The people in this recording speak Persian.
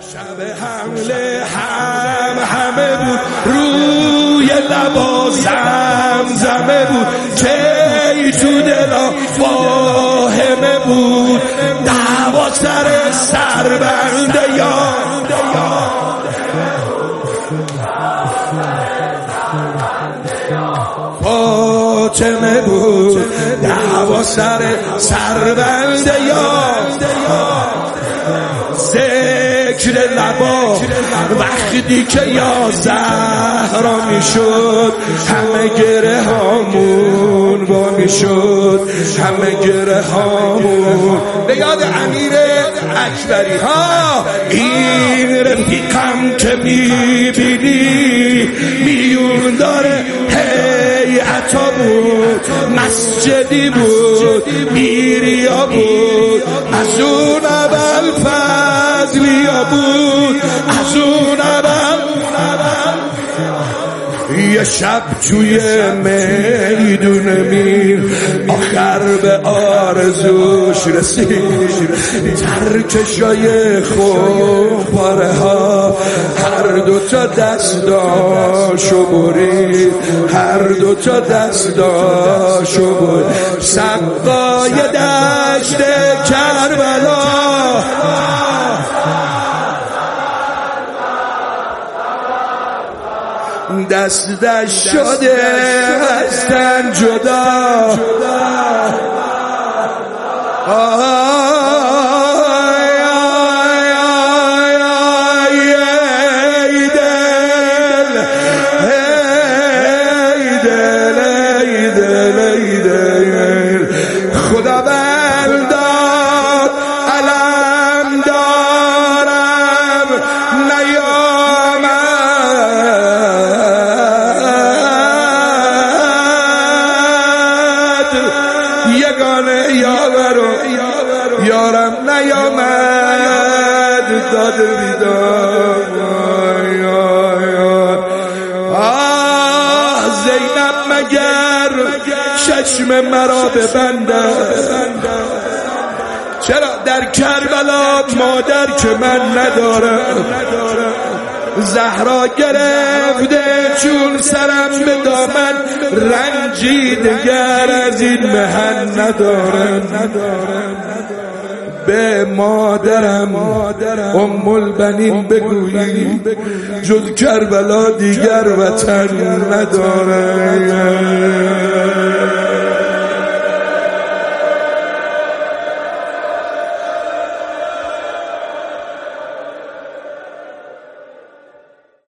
شب حمله همه بود، روی لبا زمزمه بود، کی تو دلا واهمه بود، دعوا سر بنده یا فاطمه بود، دعوا سر بنده یا ذکر لبا وقتی که یا زهرا میشد، همه گره هامون با میشد، همه گره هامون به یاد امیر اکبری ها. این رفیقم که میبینی میون داره هیئتا بود، مسجدی بود، میریا بود، از اون اول فضلیا بود، از اون اول یه شب توی میدون میر آخر به آرزوش رسید، ترکشای خوباره ها هر دوتا دستاشو برید، هر دوتا دستاشو برید، سقای دشت کربلا دستش شده از تن جدا، خدا بنداد علم دارم نیامد، یگانه یارم نیامد، داد بیدار زینب مگر چشم مرا ببندد، چرا در کربلا مادر که من ندارم، زهرا گرفته چون سرم به دامن، رنجی دگر از این مهن ندارم، به مادرم ام البنین بگویی جز کربلا دیگر وطن ندارم.